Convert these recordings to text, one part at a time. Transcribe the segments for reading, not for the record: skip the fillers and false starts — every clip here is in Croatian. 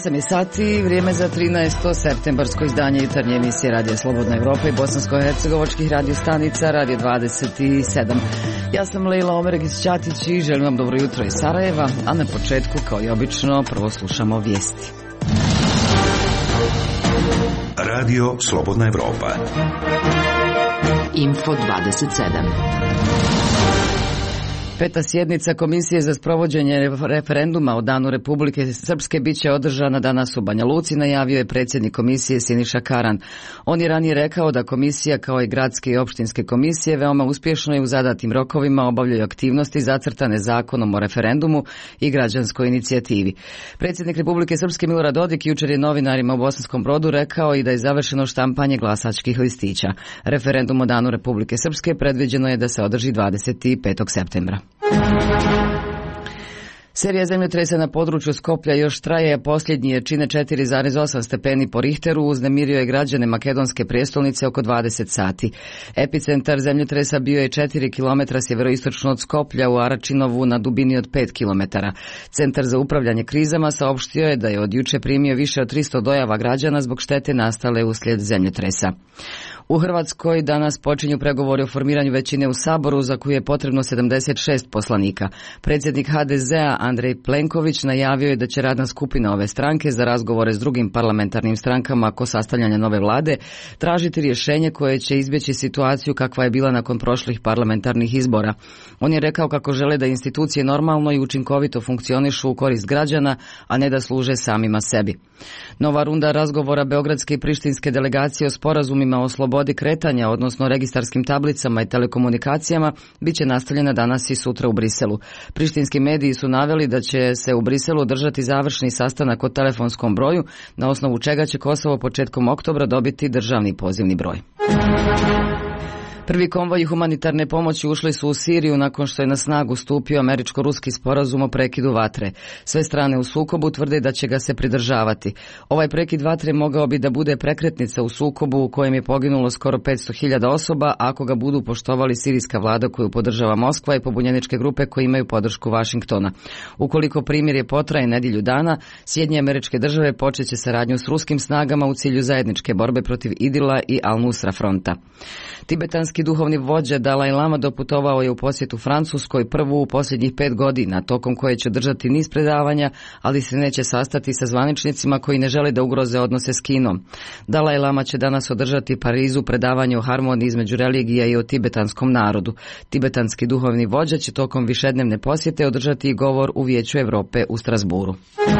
8 je sati, vrijeme za 13. septembarsko izdanje jutarnje emisije Radija Slobodna Evropa i bosansko-hercegovačkih radio stanica Radio 27. Ja sam Lejla Omeregić-Ćatić i želim vam dobro jutro iz Sarajeva, a na početku, kao i obično, prvo slušamo vijesti. Radio Slobodna Evropa. Info 27. Peta sjednica Komisije za sprovođenje referenduma o Danu Republike Srpske biće održana danas u Banja Luci, najavio je predsjednik komisije Siniša Karan. On je ranije rekao da komisija, kao i gradske i opštinske komisije, veoma uspješno i u zadatim rokovima obavljaju aktivnosti zacrtane zakonom o referendumu i građanskoj inicijativi. Predsjednik Republike Srpske Milorad Dodik jučer je novinarima u Bosanskom Brodu rekao i da je završeno štampanje glasačkih listića. Referendum o Danu Republike Srpske predviđeno je da se održi 25. septembra. Serija zemljotresa na području Skoplja još traje, a posljednji je čine 4,8 stepeni po Richteru, uznemirio je građane makedonske prijestolnice oko 20 sati. Epicentar zemljotresa bio je 4 km sjeveroistočno od Skoplja u Aračinovu na dubini od 5 km. Centar za upravljanje krizama saopštio je da je od juče primio više od 300 dojava građana zbog štete nastale uslijed zemljotresa. U Hrvatskoj danas počinju pregovori o formiranju većine u Saboru, za koju je potrebno 76 poslanika. Predsjednik HDZ-a Andrej Plenković najavio je da će radna skupina ove stranke za razgovore s drugim parlamentarnim strankama oko sastavljanja nove vlade tražiti rješenje koje će izbjeći situaciju kakva je bila nakon prošlih parlamentarnih izbora. On je rekao kako žele da institucije normalno i učinkovito funkcionišu u korist građana, a ne da služe samima sebi. Nova runda razgovora beogradske i prištinske delegacije o sporazumima o slobodi kretanja, odnosno registarskim tablicama i telekomunikacijama, bit će nastavljena danas i sutra u Briselu. Prištinski mediji su naveli da će se u Briselu održati završni sastanak o telefonskom broju, na osnovu čega će Kosovo početkom oktobra dobiti državni pozivni broj. Prvi konvoji humanitarne pomoći ušli su u Siriju nakon što je na snagu stupio američko-ruski sporazum o prekidu vatre. Sve strane u sukobu tvrde da će ga se pridržavati. Ovaj prekid vatre mogao bi da bude prekretnica u sukobu u kojem je poginulo skoro 500.000 osoba ako ga budu poštovali sirijska vlada koju podržava Moskva i pobunjeničke grupe koje imaju podršku Vašingtona. Ukoliko primirje potraje nedjelju dana, Sjedinjene Američke Države počeće saradnju s ruskim snagama u cilju zajedničke borbe protiv Idila i Al-Nusra fronta. Tibetanski duhovni vođa Dalaj Lama doputovao je u posjetu Francuskoj, prvu u posljednjih 5 godina, tokom koje će držati niz predavanja, ali se neće sastati sa zvaničnicima koji ne žele da ugroze odnose s Kinom. Dalaj Lama će danas održati Parizu predavanje o harmoniji između religija i o tibetanskom narodu. Tibetanski duhovni vođa će tokom višednevne posjete održati i govor u Vijeću Europe u Strasburu.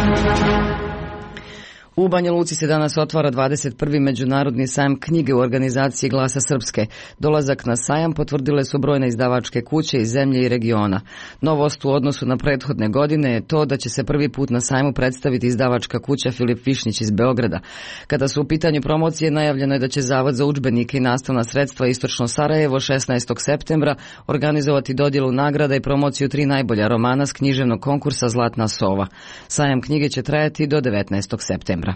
U Banja Luci se danas otvara 21. međunarodni sajam knjige u organizaciji Glasa Srpske. Dolazak na sajam potvrdile su brojne izdavačke kuće iz zemlje i regiona. Novost u odnosu na prethodne godine je to da će se prvi put na sajmu predstaviti izdavačka kuća Filip Višnjić iz Beograda. Kada su u pitanju promocije, najavljeno je da će Zavod za udžbenike i nastavna sredstva Istočno Sarajevo 16. septembra organizovati dodjelu nagrada i promociju 3 najbolja romana s književnog konkursa Zlatna sova. Sajam knjige će trajati do 19. septembra.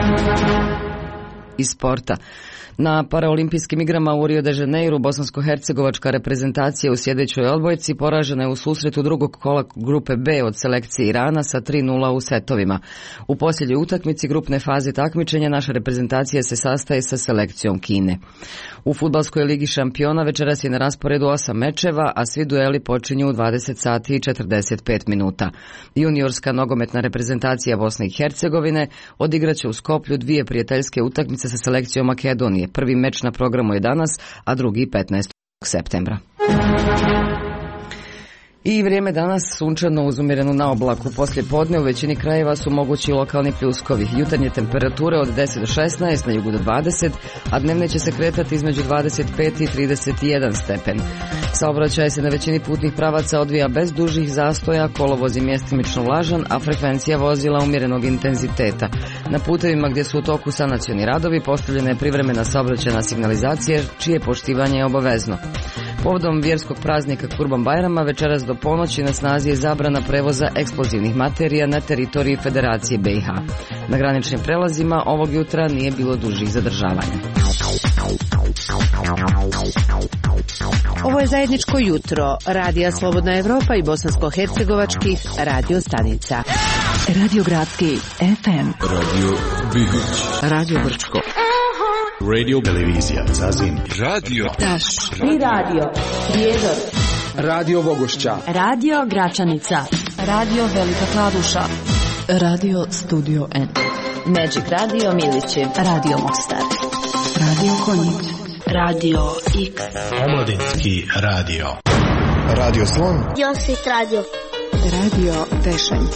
Iz sporta. Na paraolimpijskim igrama u Rio de Janeiro bosansko-hercegovačka reprezentacija u sjedećoj odbojci poražena je u susretu drugog kola grupe B od selekcije Irana sa 3:0 u setovima. U posljednjoj utakmici grupne faze takmičenja naša reprezentacija se sastaje sa selekcijom Kine. U fudbalskoj ligi šampiona večeras je na rasporedu 8 mečeva, a svi dueli počinju u 20 sati i 45 minuta. Juniorska nogometna reprezentacija Bosne i Hercegovine odigraće u Skoplju 2 prijateljske utakmice sa selekcijom Makedonije. Prvi meč na programu je danas, a drugi 15. septembra. I vrijeme danas sunčano uz umjerenu naoblaku. Poslije podne u većini krajeva su mogući lokalni pljuskovi. Jutarnje temperature od 10 do 16, na jugu do 20, a dnevne će se kretati između 25 i 31 stepen. Saobraćaj se na većini putnih pravaca odvija bez dužih zastoja, kolovoz je mjestimično vlažan, a frekvencija vozila umjerenog intenziteta. Na putevima gdje su u toku sanacioni radovi postavljena je privremena saobraćajna signalizacija, čije poštivanje je obavezno. Povodom vjerskog praznika Kurban Bajrama večeras do ponoći na snazi je zabrana prevoza eksplozivnih materija na teritoriji Federacije BiH. Na graničnim prelazima ovog jutra nije bilo dužih zadržavanja. Ovo je zajedničko jutro Radija Slobodna Evropa i bosansko-hercegovačkih radio stanica. Radio Gradski FM. Radio Bihać. Radio Brčko. Radio Televizija Zazin. Radio Taš. I radio Prijedor. Radio Vogošća. Radio Gračanica. Radio Velika Kladuša. Radio Studio N. Magic Radio Milići. Radio Mostar. Radio Konjic. Radio X. Omladinski radio. Radio Slon. Josit Radio. Radio Tešanj.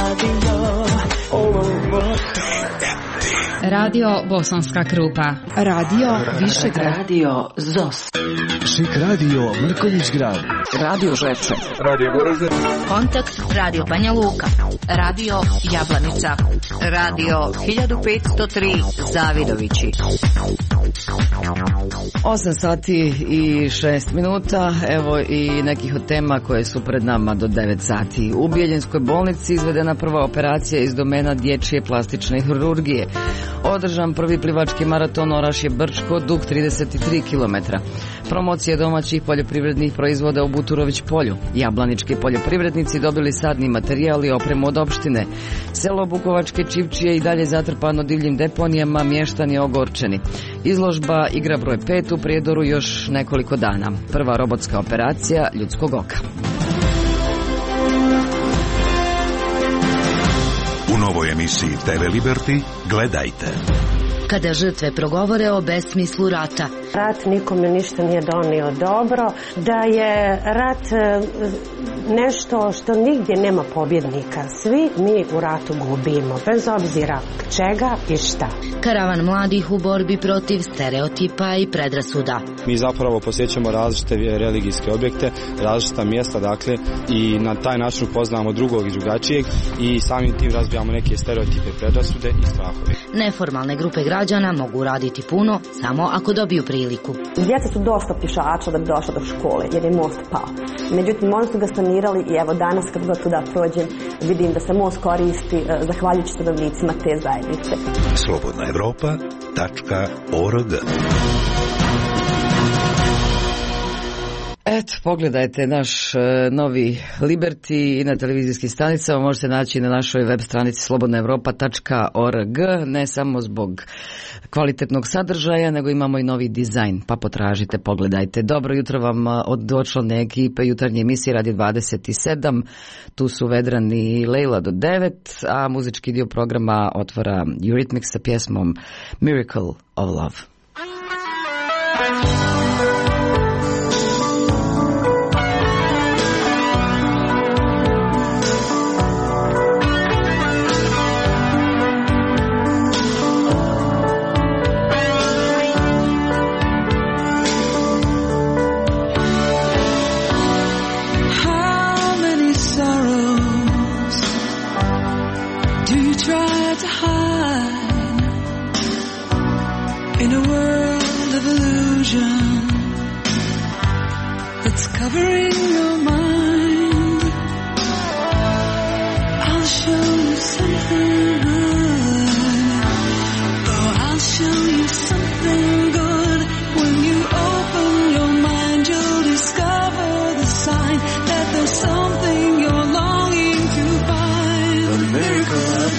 Radio Bosanska Krupa. Radio Višegrad. Radio ZOS. Šik radio Mrkonjić Grad. Radio Žepče. Radio Goražde. Kontakt Radio Banja Luka. Radio Jablanica. Radio 1503 Zavidovići. 8 sati i 6 minuta, evo i nekih od tema koje su pred nama do 9 sati. U Bijeljinskoj bolnici izvedena prva operacija iz domena dječje plastične hirurgije. Održan prvi plivački maraton Orašje Brčko, dug 33 km. Promocije domaćih poljoprivrednih proizvoda u Buturović polju. Jablanički poljoprivrednici dobili sadni materijal i opremu od opštine. Selo Bukovačke Čivčije i dalje zatrpano divljim deponijama, mještani ogorčeni. Izložba igra broj 5 u Prijedoru još nekoliko dana. Prva robotska operacija ljudskog oka. U novoj emisiji TV Liberty gledajte. Kada žrtve progovore o besmislu rata. Rat nikome ništa nije donio dobro, da je rat nešto što nigdje nema pobjednika. Svi mi u ratu gubimo, bez obzira čega i šta. Karavan mladih u borbi protiv stereotipa i predrasuda. Mi zapravo posjećamo različite religijske objekte, različita mjesta, dakle, i na taj način upoznamo drugog i drugačijeg i samim tim razbijamo neke stereotipe, predrasude i strahove. Neformalne grupe građana mogu raditi puno samo ako dobiju priliku. Djeca su dosta pješača da bi došla do škole jer je most pao. Međutim, možda su ga sanirali i evo danas kad god tuda prođem vidim da se most koristi zahvaljujući stanovnicima te zajednice. slobodnaevropa.org. Eto, pogledajte naš novi Liberty i na televizijskim stanicama, možete naći na našoj web stranici slobodnaevropa.org, ne samo zbog kvalitetnog sadržaja, nego imamo i novi dizajn, pa potražite, pogledajte. Dobro jutro vam od očlane ekipe jutarnje emisije Radio 27, tu su Vedran i Lejla do 9, a muzički dio programa otvara Eurythmics sa pjesmom Miracle of Love. Covering your mind, I'll show you something good. Oh, I'll show you something good. When you open your mind, you'll discover the sign that there's something you're longing to find. The miracle of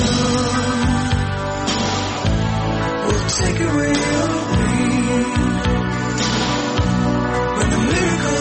love will take away your pain. When the miracle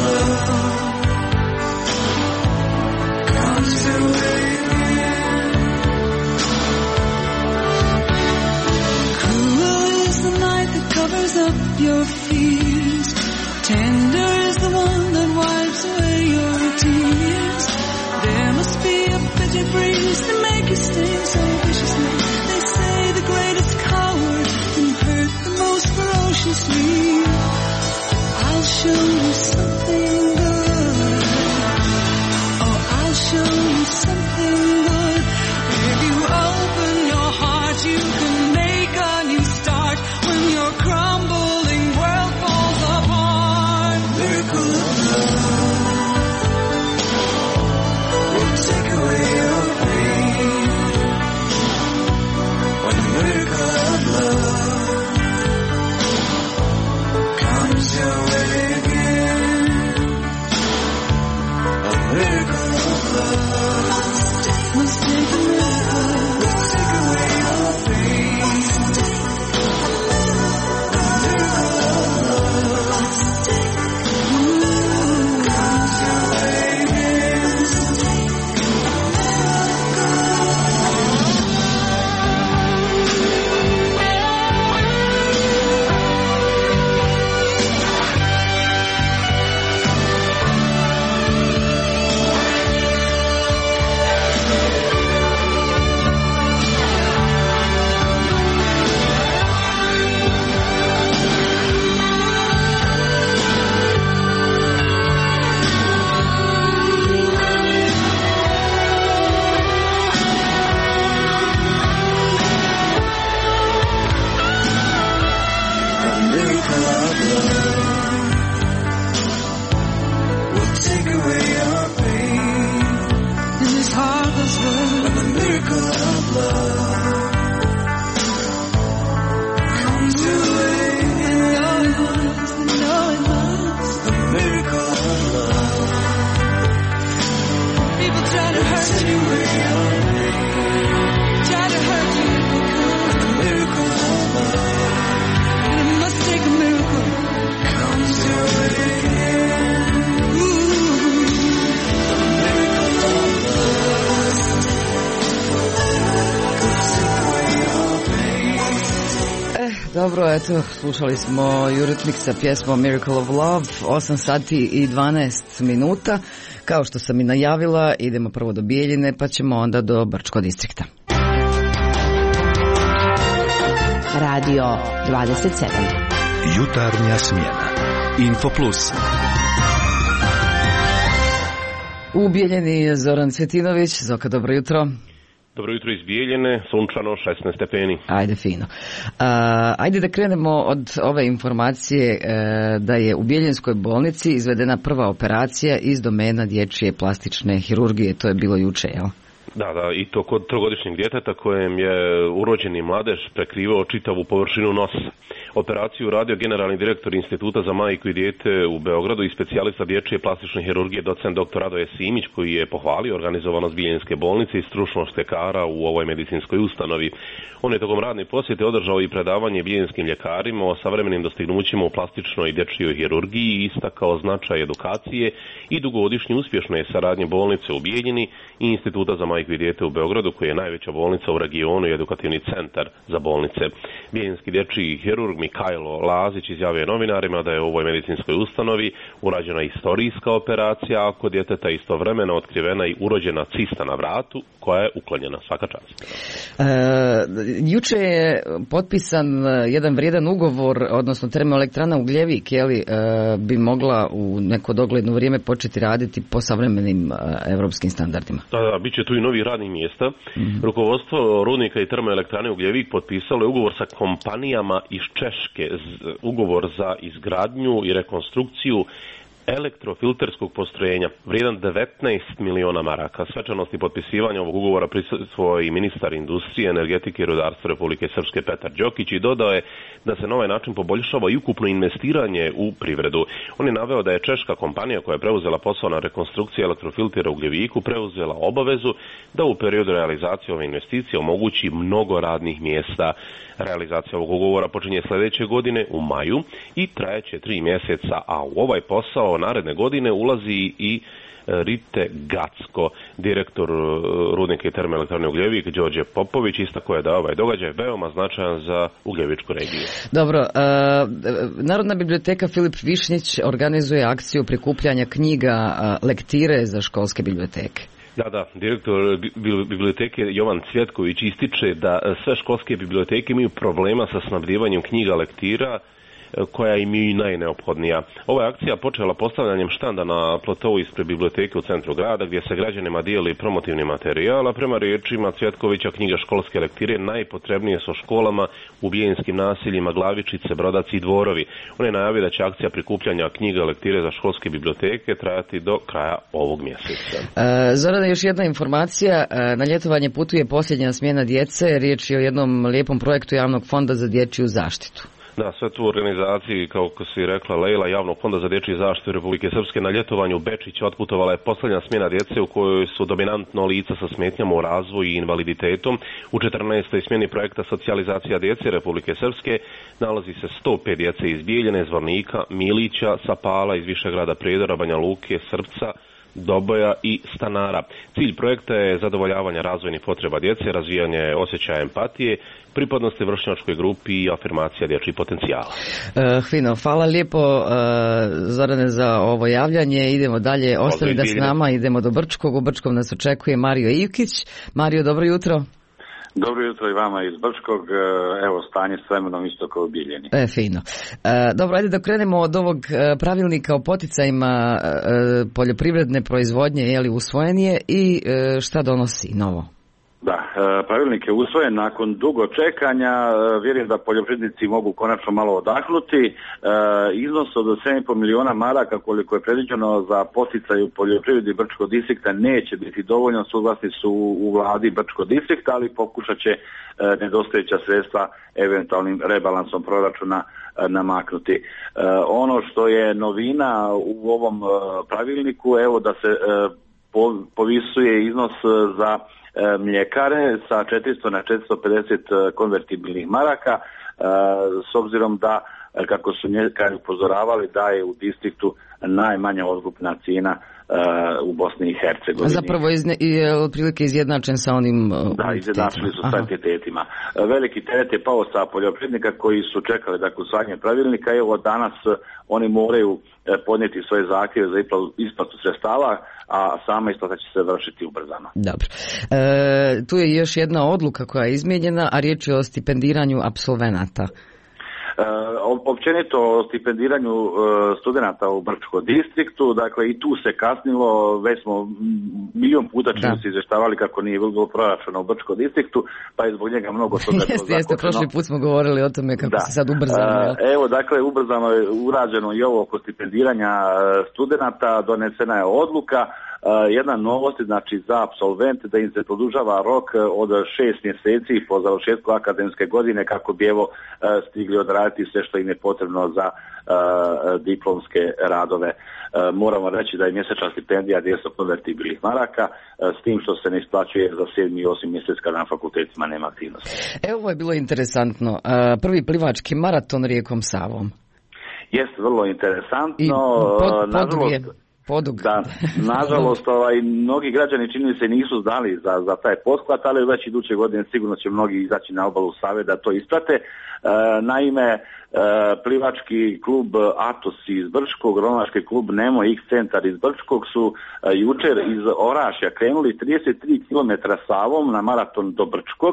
covers up your fears. Tender is the one that wipes away your tears. There must be a bitter breeze to make you sting so viciously. They say the greatest coward can hurt the most ferociously. I'll show you something good. Oh, I'll show you something good. If you open your heart, you can make a new start. When your crumbling world falls apart, Dobro, eto, slušali smo Eurythmics sa pjesmom Miracle of Love, 8 sati i 12 minuta. Kao što sam i najavila, idemo prvo do Bijeljine, pa ćemo onda do Brčko distrikta. Radio 27. Jutarnja smjena. Info Plus. U Bijeljini je Zoran Cvjetinović. Zoka, dobro jutro. Dobro jutro iz Bijeljine, sunčano 16 stepeni. Ajde, fino. Ajde da krenemo od ove informacije da je u Bijeljinskoj bolnici izvedena prva operacija iz domena dječje plastične hirurgije. To je bilo juče, jel? Da, i to kod trogodišnjeg djeteta kojem je urođeni mladež prekrivao čitavu površinu nosa. Operaciju radio generalni direktor Instituta za majku i dijete u Beogradu i specijalista dječje plastične hirurgije docent dr. Radoje Simić, koji je pohvalio organizovanost Bijeljinske bolnice i stručnost lekara u ovoj medicinskoj ustanovi. On je tokom radne posjete održao i predavanje bijeljinskim ljekarima o savremenim dostignućima u plastičnoj i dječjoj hirurgiji i istakao značaj edukacije i dugogodišnje uspješne saradnje bolnice u Bijeljini i Instituta za majku i dijete u Beogradu, koji je najveća bolnica u regionu i edukativni centar za bolnice. Bijeljinski dječji hirurg Mikajlo Lazić izjavio novinarima da je u ovoj medicinskoj ustanovi urađena istorijska operacija, a kod djeteta istovremeno otkrivena i urođena cista na vratu koja je uklonjena. Svaka čast. Juče je potpisan jedan vrijedan ugovor, odnosno termoelektrana Ugljevik, bi mogla u neko dogledno vrijeme početi raditi po savremenim evropskim standardima. Da, bit će tu i novi radnih mjesta. Rukovodstvo rudnika i termoelektrane Ugljevik potpisalo je ugovor sa kompanijama iz Češke, ugovor za izgradnju i rekonstrukciju elektrofilterskog postrojenja vrijedan 19 miliona maraka. Svečanosti potpisivanja ovog ugovora prisustvovao i ministar industrije, energetike i rudarstva Republike Srpske Petar Đokić i dodao je da se na ovaj način poboljšava i ukupno investiranje u privredu. On je naveo da je češka kompanija koja je preuzela posao na rekonstrukciji elektrofiltera u Ugljeviku preuzela obavezu da u periodu realizacije ove investicije omogući mnogo radnih mjesta. Realizacija ovog ugovora počinje sljedeće godine u maju i trajeće 3 mjeseca, a u ovaj posao naredne godine ulazi i Rite Gacko, direktor rudnika i termoelektrane Ugljevik, Đorđe Popović, istakao je da ovaj događaj veoma značajan za Ugljevičku regiju. Dobro, Narodna biblioteka Filip Višnjić organizuje akciju prikupljanja knjiga lektire za školske biblioteke. Da, direktor biblioteke Jovan Cvjetković ističe da sve školske biblioteke imaju problema sa snabdijevanjem knjiga lektira koja im je i najneophodnija. Ova akcija počela postavljanjem štanda na platovu ispred biblioteke u centru grada, gdje se građanima dijeli promotivni materijal, a prema riječima Cvjetkovića knjiga školske lektire najpotrebnije su školama u bijeljinskim naseljima Glavičice, Brodaci i Dvorovi. On je najavio da će akcija prikupljanja knjiga lektire za školske biblioteke trajati do kraja ovog mjeseca. Zorana, još jedna informacija. Na ljetovanje putuje posljednja smjena djece. Riječ je o jednom lijepom projektu Javnog fonda za dječju zaštitu. Da, sve tu u organizaciji, kao si rekla Lejla, Javnog fonda za dječju zaštitu Republike Srpske na ljetovanju u Bečić otputovala je posljednja smjena djece u kojoj su dominantno lica sa smetnjama u razvoju i invaliditetom. U 14. smjeni projekta socijalizacija djece Republike Srpske nalazi se 105 djece iz Bijeljine, Zvornika, Milića, Sapala, iz Višegrada, Prijedora, Banja Luke, Srpca, Doboja i Stanara. Cilj projekta je zadovoljavanje razvojnih potreba djece, razvijanje osjećaja empatije, pripadnosti vršnjačkoj grupi i afirmacija dječjih potencijala. Hvino, hvala lijepo Zorane za ovo javljanje. Idemo dalje, ostali da s nama, idemo do Brčkog. U Brčkom nas očekuje Mario Ivkić. Mario, dobro jutro. Dobro jutro i vama iz Brčkog, evo stanje s vremenom isto kao u Bijeljini. Fino. Dobro, ajde da krenemo od ovog pravilnika o poticajima poljoprivredne proizvodnje, usvojen je i šta donosi novo? Da, pravilnik je usvojen nakon dugo čekanja, vjerujem da poljoprivrednici mogu konačno malo odahnuti. Iznos od 7,5 miliona maraka koliko je predviđeno za poticaj u poljoprivredi Brčkog distrikta neće biti dovoljno, suglasni su u vladi Brčkog distrikta, ali pokušat će nedostajuća sredstva eventualnim rebalansom proračuna namaknuti. Ono što je novina u ovom pravilniku, evo da se povisuje iznos za mljekare sa 400 na 450 konvertibilnih maraka, s obzirom da, kako su mljekari upozoravali, da je u distriktu najmanja otkupna cijena u Bosni i Hercegovini. Zapravo je otprilike izjednačen sa onim... Da, izjednačili su sa entitetima. Veliki teret je pao sa poljoprivrednika koji su čekali dakle usvajanje pravilnika. Evo danas oni moraju podnijeti svoje zahtjeve za isplatu sredstava, a sama isplata će se vršiti ubrzano. Dobro. Tu je još jedna odluka koja je izmijenjena, a riječ je o stipendiranju apsolvenata. Općenito o stipendiranju studenata u Brčkom distriktu, dakle i tu se kasnilo, već smo milion puta se izvještavali kako nije bilo proračuna u Brčkom distriktu, pa je zbog njega mnogo toga Jeste, prošli put smo govorili o tome kako se sad ubrzano. Evo, dakle, ubrzano je urađeno i ovo oko stipendiranja studenata, donesena je odluka. Jedna novost, znači za apsolvente da im se produžava rok od 6 mjeseci po završetku akademske godine kako bi evo stigli odraditi sve što im je potrebno za diplomske radove. Moramo reći da je mjesečna stipendija 200 konvertibilnih maraka, s tim što se ne isplaćuje za 7. i 8. mjesec kada na fakultetima nema aktivnosti. Evo je bilo interesantno. Prvi plivački maraton rijekom Savom. Jeste, vrlo interesantno. Da, nažalost, mnogi građani čini se nisu znali za taj pothvat, ali već iduće godine sigurno će mnogi izaći na obalu Save da to isprate. Naime, plivački klub Atos iz Brčkog, ronilački klub Nemo X Centar iz Brčkog su jučer iz Orašja krenuli 33 km Savom na maraton do Brčkog.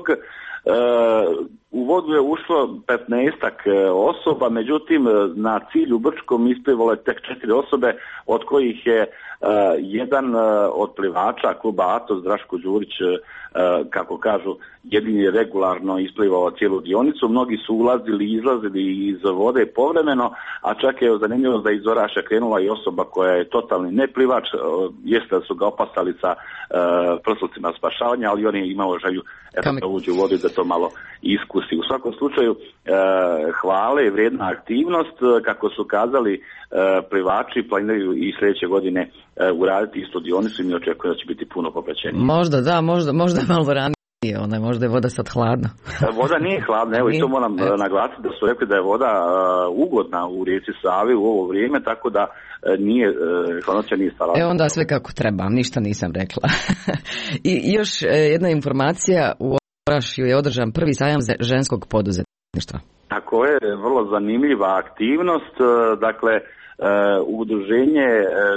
U vodu je ušlo 15-ak osoba, međutim na cilju Brčkom isplivalo je tek 4 osobe, od kojih je jedan od plivača kluba Atos, Draško Đurić, kako kažu, jedini regularno isplivao cijelu dionicu. Mnogi su ulazili i izlazili iz vode povremeno, a čak je zanimljivo da iz Oraša krenula i osoba koja je totalni neplivač, jeste da su ga opasali sa prslucima spašavanja, ali on je imao želju da uđe u vodu i da to malo iskusi. U svakom slučaju hvale je vrijedna aktivnost, kako su kazali plivači, planiraju i sljedeće godine uraditi istu dionicu i mi očekujemo da će biti puno popraćenije. Možda malo ranije, možda je voda sad hladna. Voda nije hladna, evo i to moram naglasiti da su rekli da je voda ugodna u rijeci Savi u ovo vrijeme, tako da hladnoća nije stala. Onda sve kako treba, ništa nisam rekla. I još jedna informacija, u Orašju je održan prvi sajam ženskog poduzetništva. Tako je, vrlo zanimljiva aktivnost, dakle udruženje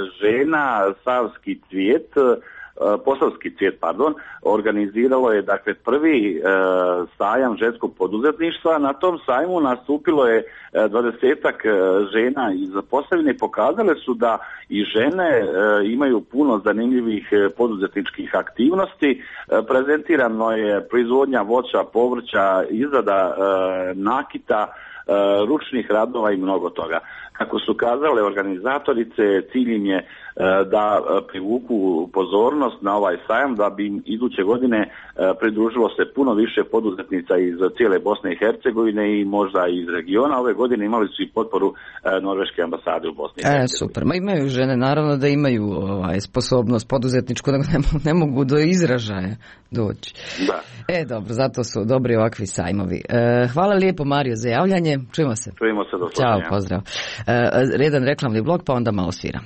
žena Savski cvijet, Posavski cvijet, organiziralo je dakle prvi sajam ženskog poduzetništva. Na tom sajmu nastupilo je 20-ak žena iz Posavine i pokazale su da i žene imaju puno zanimljivih poduzetničkih aktivnosti. Prezentirano je proizvodnja voća, povrća, izrada nakita, ručnih radova i mnogo toga. Kako su kazale organizatorice, cilj im je da privuku pozornost na ovaj sajam, da bi im iduće godine pridružilo se puno više poduzetnica iz cijele Bosne i Hercegovine i možda iz regiona. Ove godine imali su i potporu Norveške ambasade u Bosni i Hercegovini. Super, ma imaju žene, naravno da imaju sposobnost poduzetničku, nego ne mogu do izražaja doći. Da. Dobro, zato su dobri ovakvi sajmovi. Hvala lijepo, Mario, za javljanje. Čujemo se. Čujemo se, do slušanja. Ćao, pozdrav. Redan reklamni blok, pa onda malo sviramo.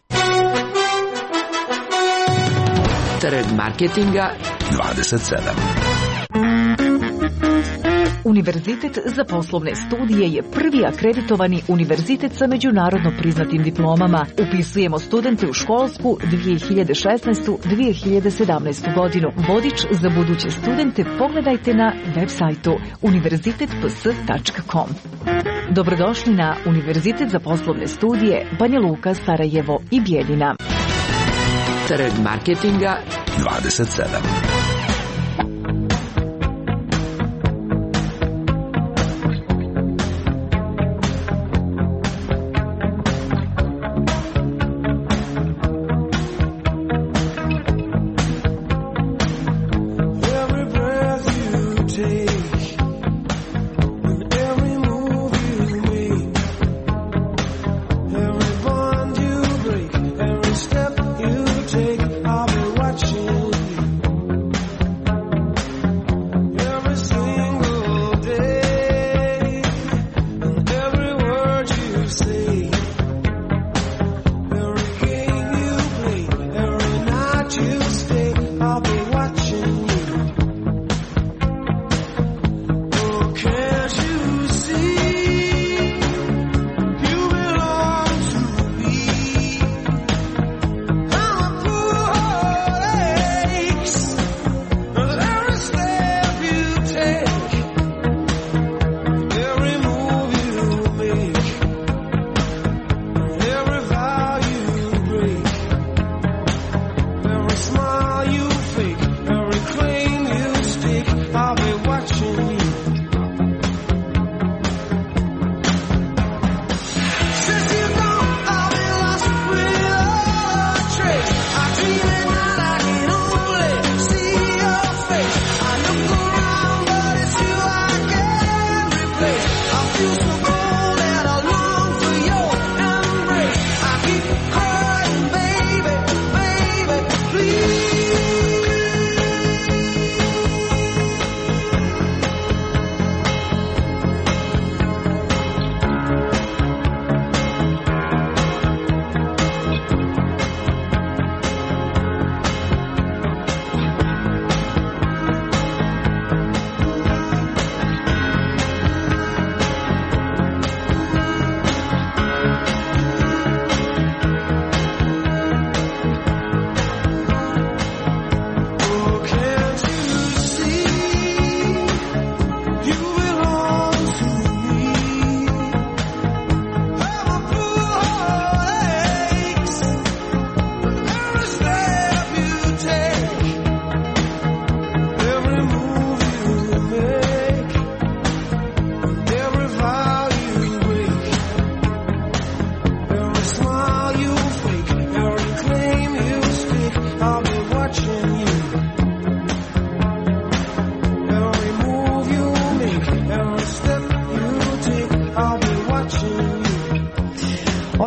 Trg marketinga 27. Univerzitet za poslovne studije je prvi akreditovani univerzitet sa međunarodno priznatim diplomama. Upisujemo studente u školsku 2016-2017 godinu. Vodič za buduće studente pogledajte na web sajtu univerzitetps.com. Dobrodošli na Univerzitet za poslovne studije Banja Luka, Sarajevo i Bijeljina. Trg marketinga 27.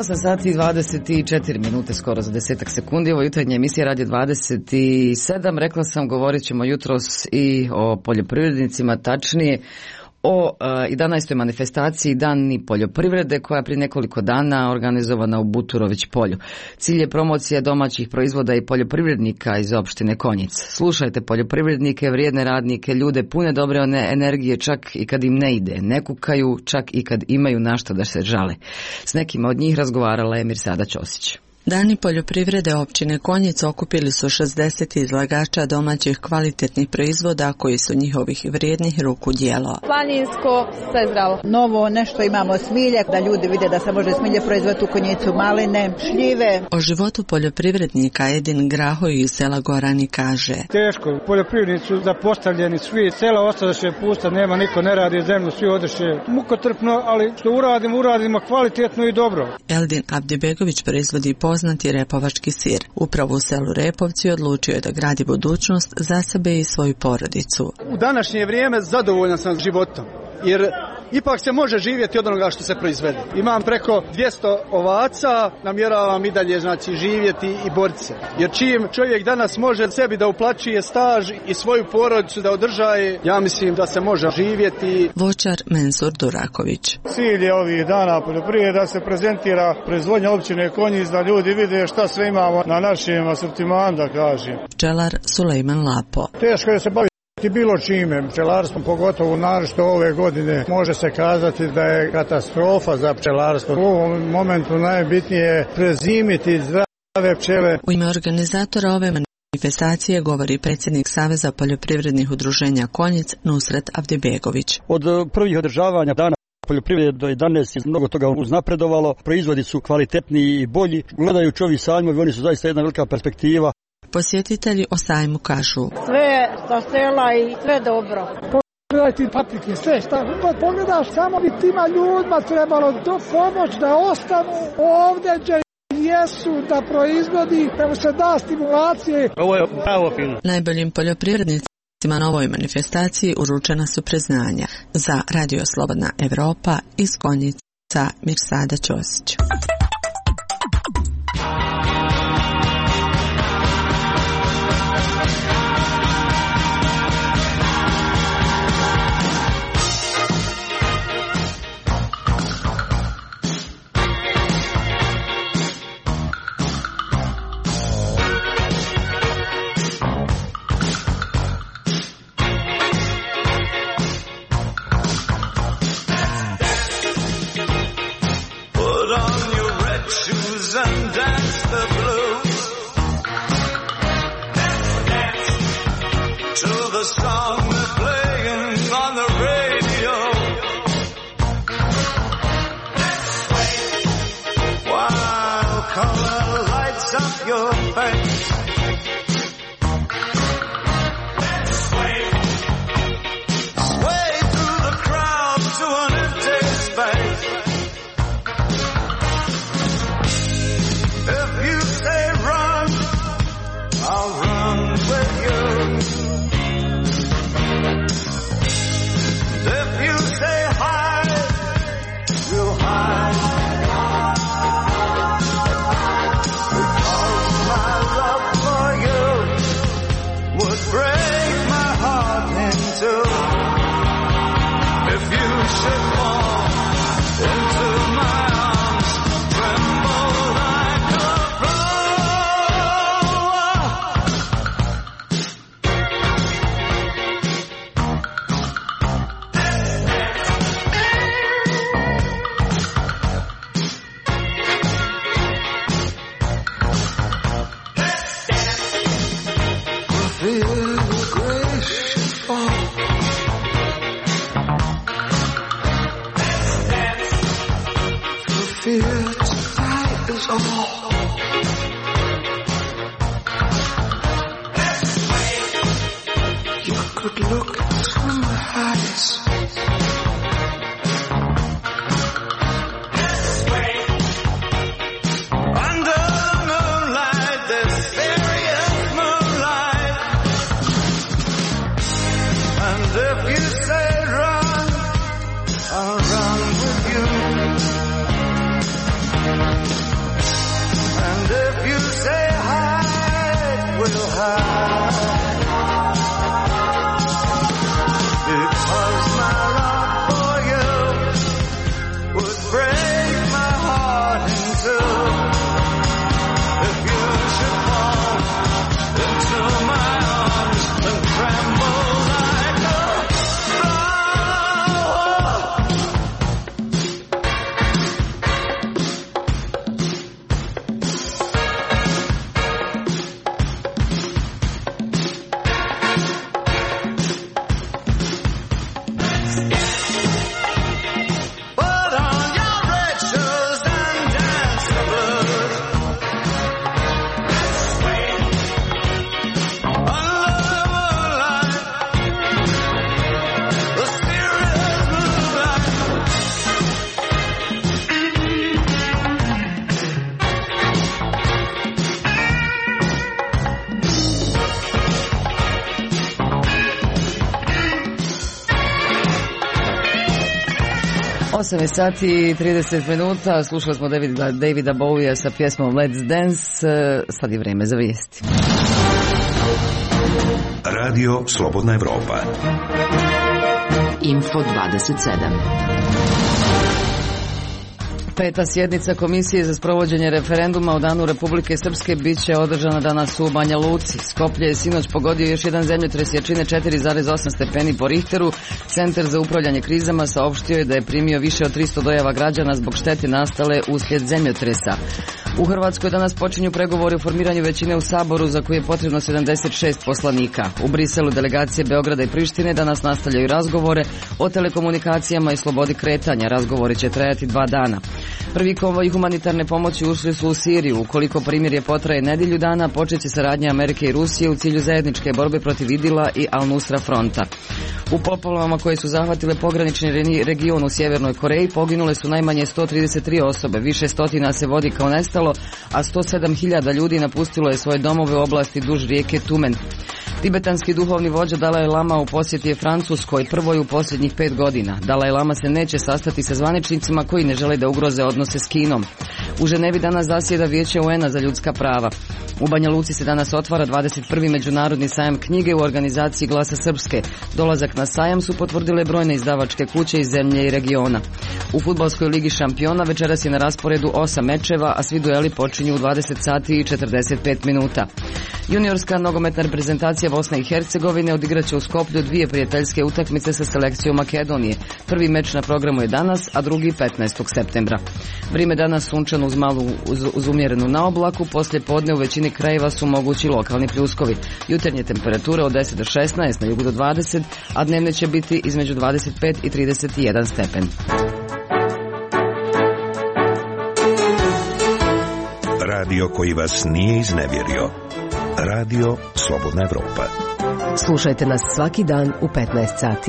8 sati i 24 minute, skoro za 10 sekundi. Ovo jutarnje emisija Radio 27. Rekla sam, govorit ćemo jutros i o poljoprivrednicima, tačnije o 11. manifestaciji Dani poljoprivrede koja je prije nekoliko dana organizovana u Buturović polju. Cilj je promocija domaćih proizvoda i poljoprivrednika iz opštine Konjic. Slušajte poljoprivrednike, vrijedne radnike, ljude pune dobre energije čak i kad im ne ide. Ne kukaju čak i kad imaju na što da se žale. S nekima od njih razgovarala je Mirsada Ćosić. Dani poljoprivrede općine Konjic okupili su 60 izlagača domaćih kvalitetnih proizvoda koji su njihovih vrijednih ruku djela. Planinsko, sve zdravo. Novo nešto imamo smilje, da ljudi vide da se može smilje proizvoditi u Konjicu, maline, šljive. O životu poljoprivrednika Edin Graho iz sela Gorani kaže: Teško, poljoprivrednici su zapostavljeni svi, sela ostaše pusta, nema niko, ne radi zemlju, svi odeše mukotrpno, ali što uradimo kvalitetno i dobro. Eldin Abdibegović proizvodi poznati repovački sir. Upravo u selu Repovci odlučio je da gradi budućnost za sebe i svoju porodicu. U današnje vrijeme zadovoljan sam životom, jer ipak se može živjeti od onoga što se proizvede. Imam preko 200 ovaca, namjeravam i dalje živjeti i boriti se. Jer čim čovjek danas može sebi da uplaćuje staž i svoju porodicu da održaje, ja mislim da se može živjeti. Voćar Mensur Duraković. Cilj je ovih dana poljoprivrede da se prezentira proizvodnja općine Konjic, da ljudi vide šta sve imamo na našem asortimanu, da kažem. Pčelar Sulejman Lapo. Teško je se baviti bilo čime, pčelarstvom, pogotovo naročito ove godine, može se kazati da je katastrofa za pčelarstvo. U ovom momentu najbitnije je prezimiti zdrave pčele. U ime organizatora ove manifestacije govori predsjednik Saveza poljoprivrednih udruženja Konjic Nusret Avdibegović. Od prvih održavanja dana poljoprivrede do 11 je mnogo toga uznapredovalo, proizvodi su kvalitetniji i bolji. Gledajući ovi sajmovi, oni su zaista jedna velika perspektiva. Posjetitelji o sajmu kažu: sve sa sela i sve dobro. Pogledaj ti paprike, sve šta pogledaš, samo bi tima ljudima trebalo pomoć da ostanu ovdje gdje jesu, da proizvodi, da mu se da stimulacije. Ovo je pravo fino. Najboljim poljoprivrednicima na ovoj manifestaciji uručena su priznanja. Za Radio Slobodna Evropa iz Konjica Mirsada Ćosić. Osam sati i 30 minuta, slušali smo Davida Bowija sa pjesmom Let's Dance, sad je vreme za vijesti. Radio Slobodna Evropa. Info 27. Peta sjednica Komisije za sprovođenje referenduma o Danu Republike Srpske bit će održana danas u Banja Luci. Skoplje je sinoć pogodio još jedan zemljotres jačine 4,8 stepeni po Richteru. Centar za upravljanje krizama saopštio je da je primio više od 300 dojava građana zbog štete nastale uslijed zemljotresa. U Hrvatskoj danas počinju pregovori o formiranju većine u Saboru za koje je potrebno 76 poslanika. U Briselu delegacije Beograda i Prištine danas nastavljaju razgovore o telekomunikacijama i slobodi kretanja. Razgovori će trajati 2 dana. Prvi konvoj humanitarne pomoći ušli su u Siriju. Ukoliko primirje potraje nedjelju dana, počeće saradnja Amerike i Rusije u cilju zajedničke borbe protiv Idila i Al-Nusra fronta. U poplavama koje su zahvatile pogranični region u Sjevernoj Koreji poginule su najmanje 133 osobe, više stotina se vodi kao nestalo, a 107.000 ljudi napustilo je svoje domove u oblasti duž rijeke Tumen. Tibetanski duhovni vođa Dalaj Lama u posjeti je Francuskoj, prvoj u posljednjih 5 godina. Dalaj Lama se neće sastati sa zvaničnicima koji ne žele da ugroze odnose s Kinom. U Ženevi danas zasjeda Vijeće UN-a za ljudska prava. U Banja Luci se danas otvara 21. međunarodni sajam knjige u organizaciji Glasa Srpske. Dolazak na sajam su potvrdile brojne izdavačke kuće iz zemlje i regiona. U fudbalskoj ligi šampiona večeras je na rasporedu 8 mečeva, a svi dueli počinju u 20 sati i 45 minuta. Juniorska nogometna reprezentacija Bosne i Hercegovine odigraće u Skoplju 2 prijateljske utakmice sa selekcijom Makedonije. Prvi meč na programu je danas, a drugi 15. septembra. Vrijeme danas sunčano uz umjerenu naoblaku, poslije podne u većini krajeva su mogući lokalni pljuskovi. Jutarnje temperature od 10 do 16, na jugu do 20, a dnevne će biti između 25 i 31 stepen. Radio koji vas nije iznevjerio. Radio Slobodna Evropa. Slušajte nas svaki dan u 15 sati.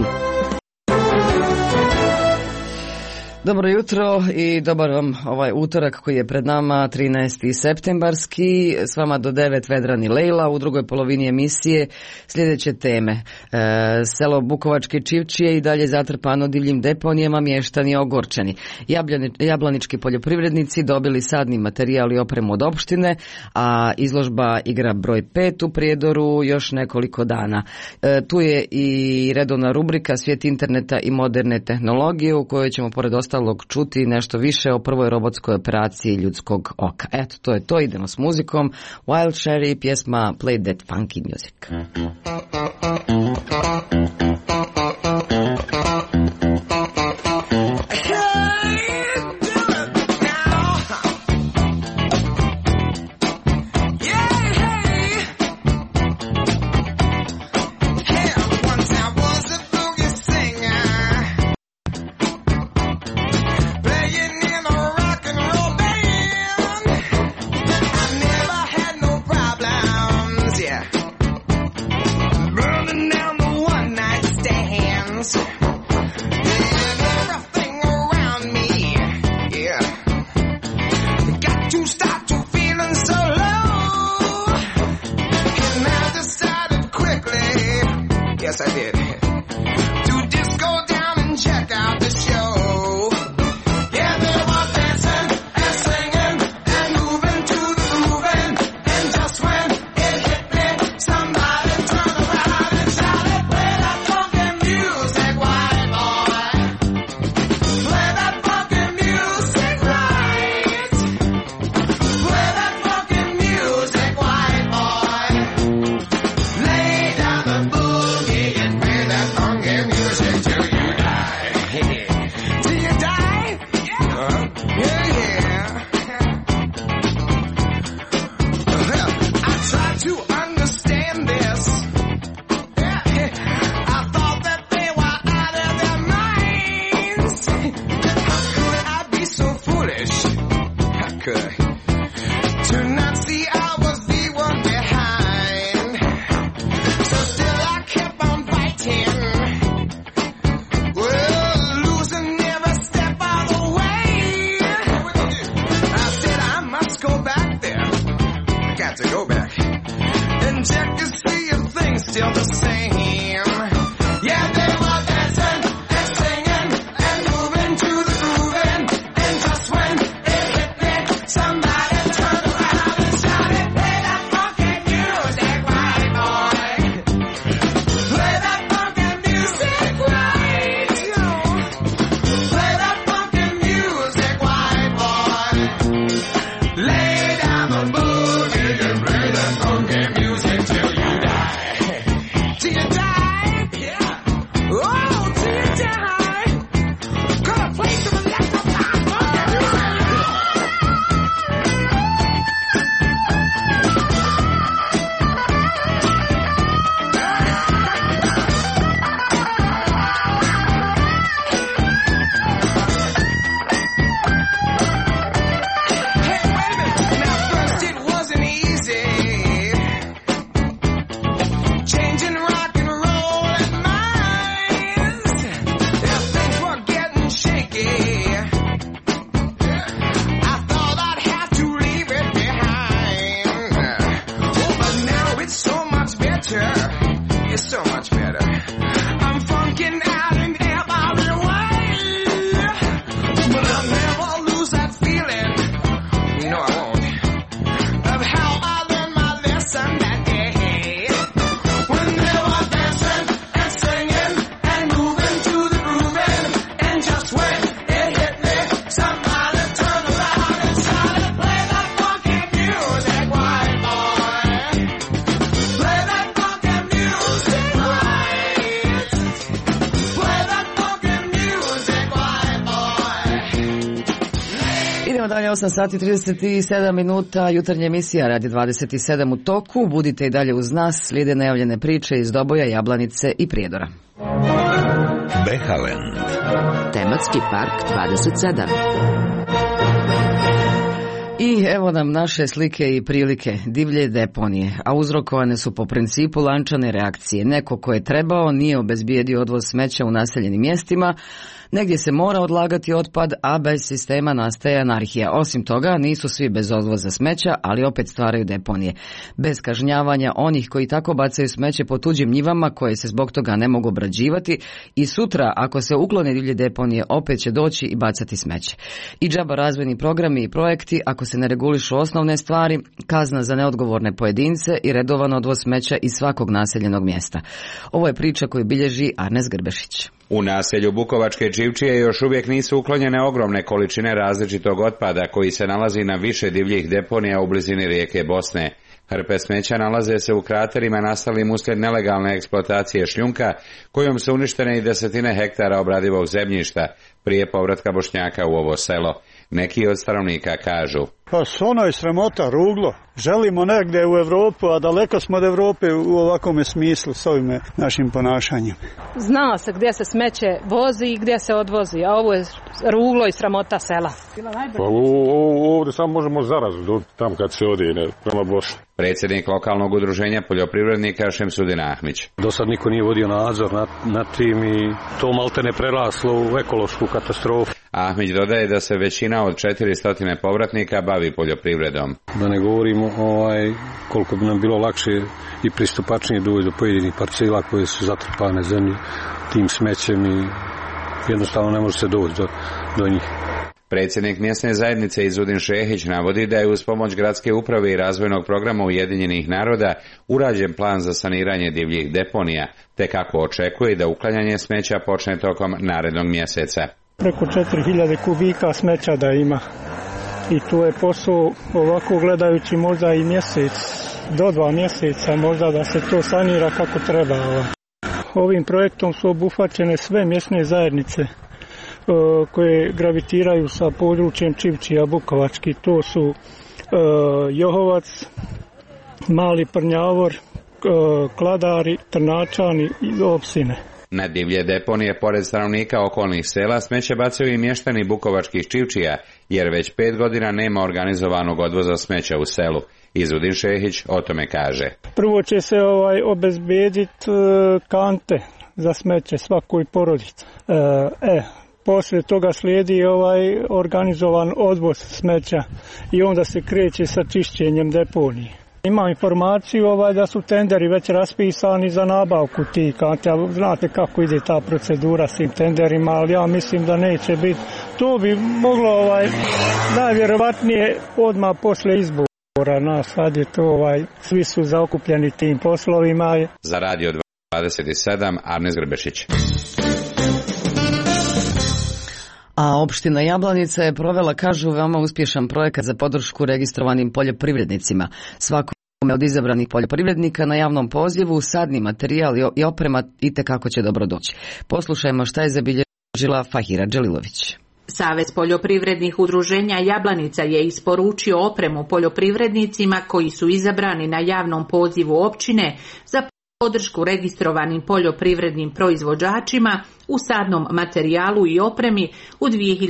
Dobro jutro i dobar vam ovaj utorak koji je pred nama, 13. septembarski, s vama do 9 Vedrani Lejla. U drugoj polovini emisije sljedeće teme. Selo Bukovačke Čivčije i dalje zatrpano divljim deponijama, mještani ogorčeni. Jablanički poljoprivrednici dobili sadni materijal i opremu od opštine, a izložba igra broj 5 u Prijedoru još nekoliko dana. Tu je i redovna rubrika Svijet interneta i moderne tehnologije u kojoj ćemo pored ostalog čuti nešto više o prvoj robotskoj operaciji ljudskog oka. Eto, to je to, idemo s muzikom. Wild Cherry, pjesma Play That Funky Music. Burning down the one night stand. still the same. Yeah, they were dancing and singing and moving to the grooving, and just when it hit me, somebody turned around and shouted, play that funky music, white boy. Play that funky music, right. Play that funky music, white boy. Lay down the boogie and play that funky music till you die. Till you die, yeah. Oh, till you die. Gonna play some electrified funky music. Hey, wait a minute. Now, first it wasn't easy. Changing rock and roll and minds. Yeah, things were getting shaky. I thought I'd have to leave it behind. Oh, but now it's so much better. It's so much better. I'm funking out in every way. But I'll never lose that feeling. No, I won't. Of how I learned my lesson that day. When they were dancing and singing and moving to the grooving, and just when it hit me, somebody turned around and shouted, play that funky music, white boy. Play that funky music, right. Play that funky music, white boy. Idemo dalje, 8 sati 37 minuta, jutarnja emisija Radi 27 u toku. Budite i dalje uz nas, slijede najavljene priče iz Doboja, Jablanice i Prijedora. Behalen. Tematski park 27. I evo nam naše slike i prilike, divlje deponije, a uzrokovane su po principu lančane reakcije. Neko ko je trebao nije obezbijedio odvoz smeća u naseljenim mjestima, negdje se mora odlagati otpad, a bez sistema nastaje anarhija. Osim toga, nisu svi bez odvoza smeća, ali opet stvaraju deponije. Bez kažnjavanja onih koji tako bacaju smeće po tuđim njivama, koje se zbog toga ne mogu obrađivati, i sutra, ako se uklone divlje deponije, opet će doći i bacati smeće. I džaba razvojni programi i projekti, ako se ne regulišu osnovne stvari, kazna za neodgovorne pojedince i redovan odvoz smeća iz svakog naseljenog mjesta. Ovo je priča koju bilježi Arnes Grbešić. U naselju Bukovačke Čivčije još uvijek nisu uklonjene ogromne količine različitog otpada koji se nalazi na više divljih deponija u blizini rijeke Bosne. Hrpe smeća nalaze se u kraterima nastalim uslijed nelegalne eksploatacije šljunka, kojom su uništene i desetine hektara obradivog zemljišta prije povratka Bošnjaka u ovo selo. Neki od stanovnika kažu: Pa ono je sramota, ruglo. Želimo negdje u Europu, a daleko smo od Europe u ovakvom smislu s ovim našim ponašanjem. Zna se gdje se smeće vozi i gdje se odvozi, a ovo je ruglo i sramota sela. Pa ovdje samo možemo zarazu dobiti tam kad se ode prema Bošnju. Predsjednik lokalnog udruženja poljoprivrednika Šemsudin Ahmić. Do sad niko nije vodio nadzor nad tim i to malte ne preraslo u ekološku katastrofu. Ahmić dodaje da se većina od 400 povratnika bavi poljoprivredom. Da ne govorimo koliko bi nam bilo lakše i pristupačnije doći do pojedinih parcela koje su zatrpane zemlje tim smećem i jednostavno ne može se doći do njih. Predsjednik mjesne zajednice Izudin Šehić navodi da je uz pomoć gradske uprave i razvojnog programa Ujedinjenih naroda urađen plan za saniranje divljih deponija, te kako očekuje da uklanjanje smeća počne tokom narednog mjeseca. Preko 4000 kubika smeća da ima. I tu je posao, ovako gledajući, možda i mjesec, do 2 mjeseca, možda da se to sanira kako treba. Ovim projektom su obuhvaćene sve mjesne zajednice koje gravitiraju sa područjem Čivčija, Bukovački. To su Johovac, Mali Prnjavor, Kladari, Trnačani i Opsine. Na divlje deponije, pored stanovnika okolnih sela, smeće bacaju i mještani bukovačkih Čivčija, jer već 5 godina nema organizovanog odvoza smeća u selu. Izudin Šehić o tome kaže: Prvo će se obezbediti kante za smeće svakoj porodici. Poslije toga slijedi organizovan odvoz smeća i onda se kreće sa čišćenjem deponije. Imam informaciju da su tenderi već raspisani za nabavku tih kanti, ali znate kako ide ta procedura s tim tenderima, ali ja mislim da neće biti. To bi moglo najvjerovatnije odmah posle izbora. Sad je to svi su zaokupljeni tim poslovima. Za Radio 27, Arnes Grbešić. A opština Jablanica je provela, kažu, veoma uspješan projekat za podršku registrovanim poljoprivrednicima. Svakome od izabranih poljoprivrednika na javnom pozivu sadni materijal i oprema itekako će dobro doći. Poslušajmo šta je zabilježila Fahira Đelilović. Savez poljoprivrednih udruženja Jablanica je isporučio opremu poljoprivrednicima koji su izabrani na javnom pozivu općine za podršku registrovanim poljoprivrednim proizvođačima u sadnom materijalu i opremi u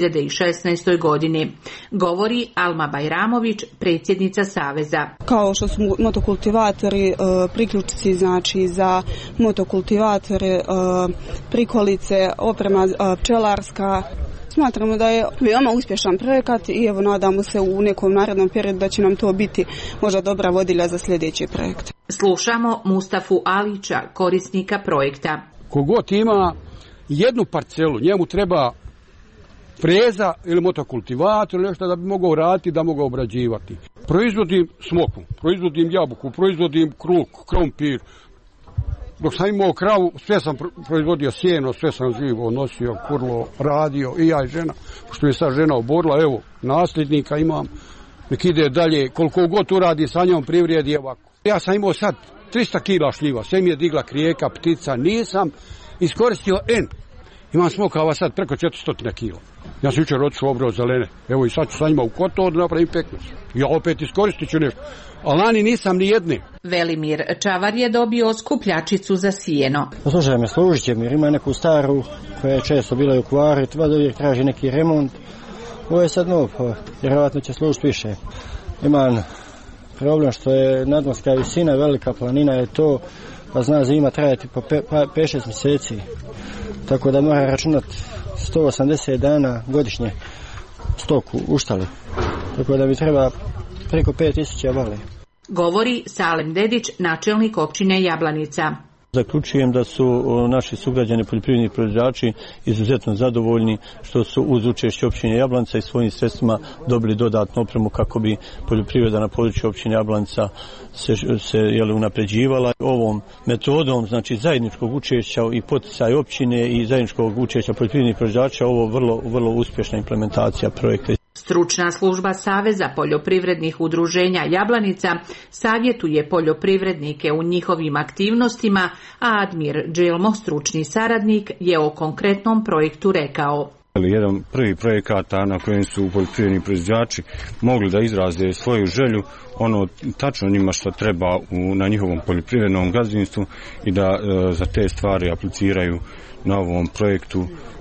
2016. godini, govori Alma Bajramović, predsjednica Saveza. Kao što su motokultivatori, priključci znači za motokultivatore, prikolice, oprema pčelarska. Smatramo da je veoma uspješan projekat i evo nadamo se u nekom narednom periodu da će nam to biti možda dobra vodilja za sljedeći projekt. Slušamo Mustafu Alića, korisnika projekta. Kogod ima jednu parcelu, njemu treba freza ili motokultivator ili nešto da bi mogao raditi, da mogao obrađivati. Proizvodim smoku, proizvodim jabuku, proizvodim kruk, krompir. Dok sam imao kravu, sve sam proizvodio sjeno, sve sam živo nosio, kurlo, radio i ja i žena. Pošto je sad žena oborila, evo, nasljednika imam, nek ide dalje, koliko god uradi sa njom privrijedi ovako. Ja sam imao sad 300 kila šljiva, sve mi je digla krijeka, ptica, nisam iskoristio N. Imam smokava sad preko 400 kila. Ja sam jučer otišao obrao zelene, evo i sad ću sa njima u kotod napravim pekmez. Ja opet iskoristit ću nešto, a lani nisam ni jedne. Velimir Čavar je dobio skupljačicu za sjeno. Slušaj me, služit će mi, jer ima neku staru koja je često bila u kvaru, tva da uvijek traži neki remont. Ovo je sad novo, pa vjerovatno će služiti više. Imam problem što je nadmorska visina, velika planina je to, pa zna zima trajati po 5-6 mjeseci. Tako da mora računati 180 dana godišnje stoku uštali. Tako da mi treba preko 5000 vale. Govori Salem Dedić, načelnik općine Jablanica. Zaključujem da su naši sugrađani poljoprivredni proizvođači izuzetno zadovoljni što su uz učešće općine Jablanica i svojim sredstvima dobili dodatnu opremu kako bi poljoprivreda na području općine Jablanica se unapređivala. Ovom metodom, znači zajedničkog učešća i poticaj općine i zajedničkog učešća poljoprivrednih proizvođača, ovo vrlo uspješna implementacija projekta. Stručna služba Saveza poljoprivrednih udruženja Jablanica savjetuje poljoprivrednike u njihovim aktivnostima, a Admir Džilmo, stručni saradnik, je o konkretnom projektu rekao. Jedan prvi projekata na kojem su poljoprivredni proizvođači mogli da izraze svoju želju, ono tačno njima što treba na njihovom poljoprivrednom gazdinstvu i da za te stvari apliciraju na ovom projektu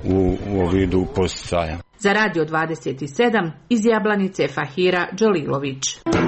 u vidu posticaja. Za Radio 27 iz Jablanice Fahira Đolilović.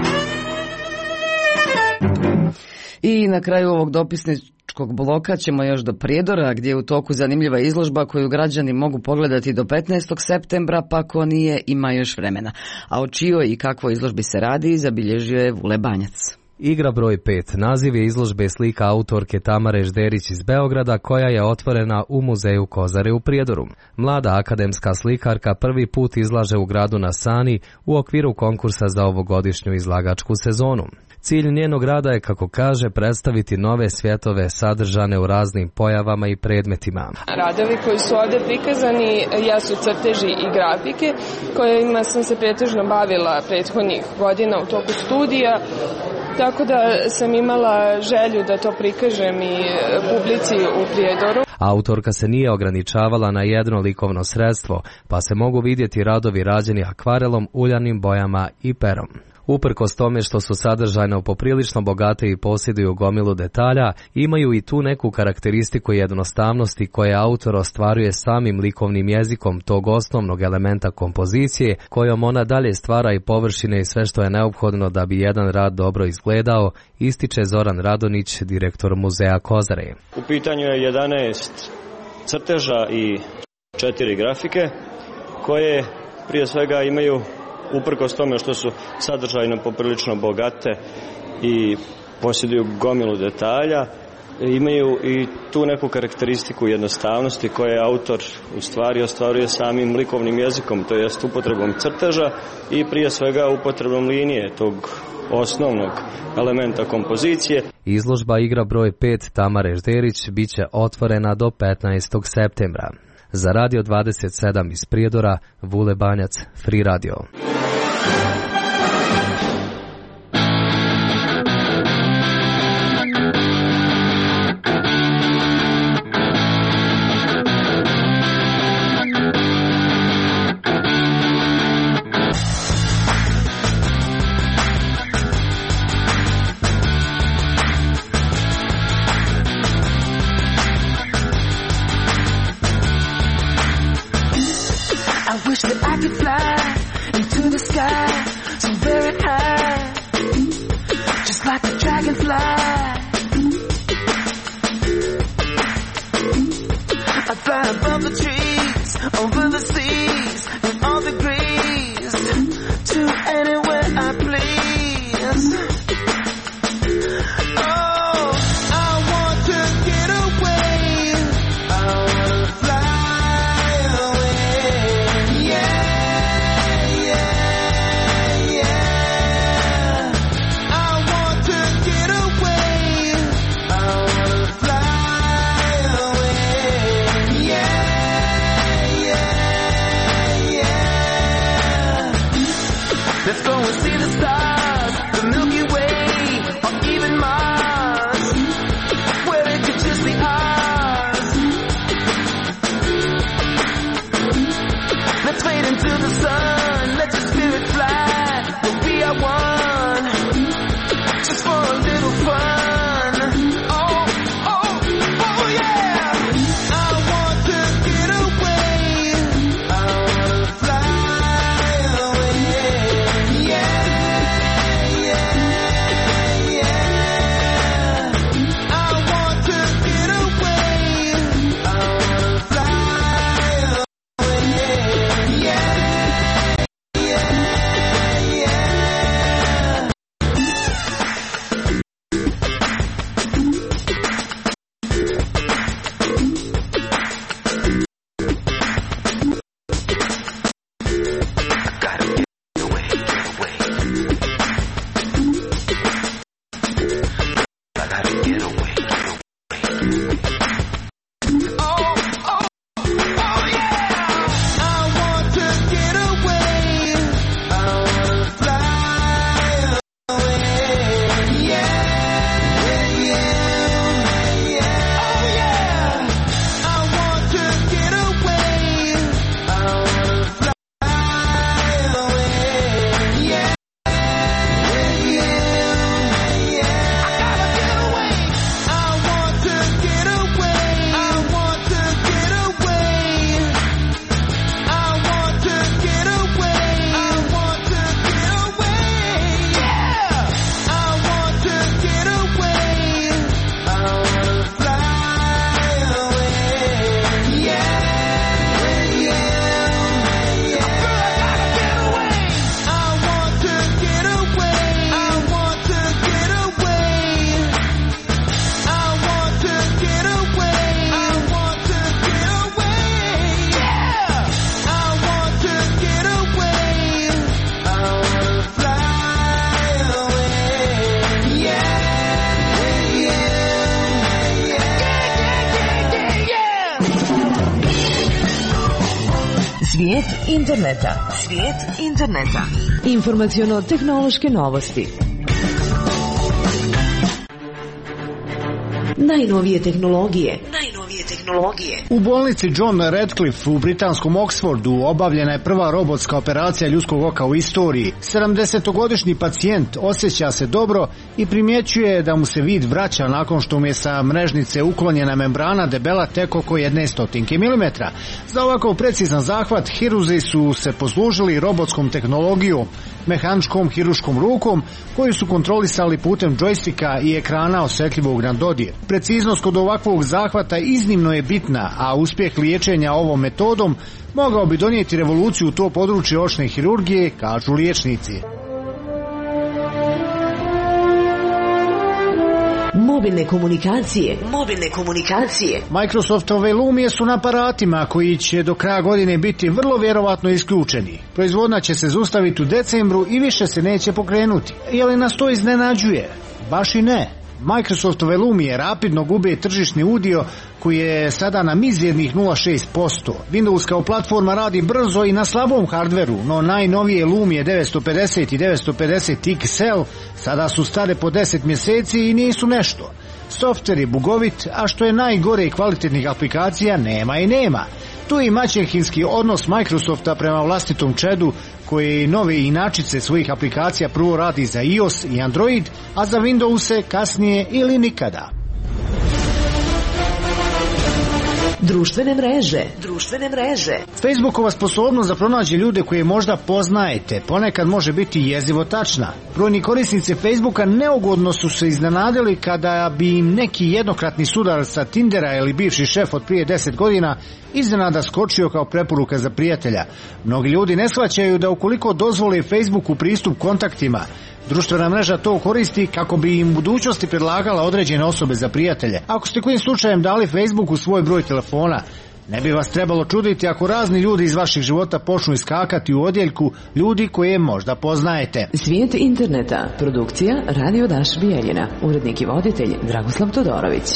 I na kraju ovog dopisničkog bloka ćemo još do Prijedora, gdje je u toku zanimljiva izložba koju građani mogu pogledati do 15. septembra, pa ko nije ima još vremena. A o čijoj i kakvoj izložbi se radi zabilježio je Vule Banjac. Igra broj 5. Naziv je izložbe slika autorke Tamare Žderić iz Beograda, koja je otvorena u muzeju Kozare u Prijedoru. Mlada akademska slikarka prvi put izlaže u gradu na Sani u okviru konkursa za ovogodišnju izlagačku sezonu. Cilj njenog rada je, kako kaže, predstaviti nove svjetove sadržane u raznim pojavama i predmetima. Radovi koji su ovdje prikazani jesu crteži i grafike kojima sam se pretežno bavila prethodnih godina u toku studija. Tako da sam imala želju da to prikažem i publici u Prijedoru. Autorka se nije ograničavala na jedno likovno sredstvo, pa se mogu vidjeti radovi rađeni akvarelom, uljanim bojama i perom. Uprkos tome što su sadržajno poprilično bogate i posjeduju gomilu detalja, imaju i tu neku karakteristiku jednostavnosti koje autor ostvaruje samim likovnim jezikom tog osnovnog elementa kompozicije, kojom ona dalje stvara i površine i sve što je neophodno da bi jedan rad dobro izgledao, ističe Zoran Radonić, direktor muzeja Kozare. U pitanju je 11 crteža i 4 grafike koje prije svega imaju, uprkos tome što su sadržajno poprilično bogate, i posjeduju gomilu detalja. Imaju i tu neku karakteristiku jednostavnosti koje je autor u stvari ostvaruje samim likovnim jezikom, to jest upotrebom crteža i prije svega upotrebom linije tog osnovnog elementa kompozicije. Izložba Igra broj 5 Tamare Žderić biće otvorena do 15. septembra. Za Radio 27 iz Prijedora, Vule Banjac, Free Radio. Svijet interneta. Svijet interneta. Informaciono-tehnološke novosti. Najnovije tehnologije. U bolnici John Radcliffe u britanskom Oxfordu obavljena je prva robotska operacija ljudskog oka u istoriji. 70-godišnji pacijent osjeća se dobro i primjećuje da mu se vid vraća nakon što mu je sa mrežnice uklonjena membrana debela tek oko 1/100 mm. Za ovako precizan zahvat hirurzi su se poslužili robotskom tehnologijom, mehaničkom hiruškom rukom koju su kontrolisali putem džojstika i ekrana osjetljivog na dodir. Preciznost kod ovakvog zahvata iznimno je bitna, a uspjeh liječenja ovom metodom mogao bi donijeti revoluciju u to područje očne hirurgije, kažu liječnici. mobilne komunikacije. Microsoftove Lumije su na aparatima koji će do kraja godine biti vrlo vjerovatno isključeni. Proizvodnja će se zaustaviti u decembru i više se neće pokrenuti. Je li nas to iznenađuje? Baš i ne. Microsoftove Lumije rapidno gube tržišni udio koji je sada na mizernih 0,6%. Windows kao platforma radi brzo i na slabom hardveru, no najnovije Lumije 950 i 950 XL sada su stare po 10 mjeseci i nisu nešto. Softver je bugovit, a što je najgore kvalitetnih aplikacija nema i nema. Tu je i maćehinski odnos Microsofta prema vlastitom čedu, koje nove inačice svojih aplikacija prvo radi za iOS i Android, a za Windows kasnije ili nikada. Društvene mreže. Facebookova sposobnost da pronađe ljude koje možda poznajete ponekad može biti jezivo tačna. Brojni korisnici Facebooka neugodno su se iznenadili kada bi im neki jednokratni sudarac sa Tindera ili bivši šef od prije 10 godina iznenada skočio kao preporuka za prijatelja. Mnogi ljudi ne shvaćaju da ukoliko dozvole Facebooku pristup kontaktima, društvena mreža to koristi kako bi im u budućnosti predlagala određene osobe za prijatelje. Ako ste kojim slučajem dali Facebooku svoj broj telefona, ne bi vas trebalo čuditi ako razni ljudi iz vaših života počnu iskakati u odjeljku ljudi koje možda poznajete. Svijet interneta. Produkcija Radio Daš Bijeljina. Urednik i voditelj Dragoslav Todorović.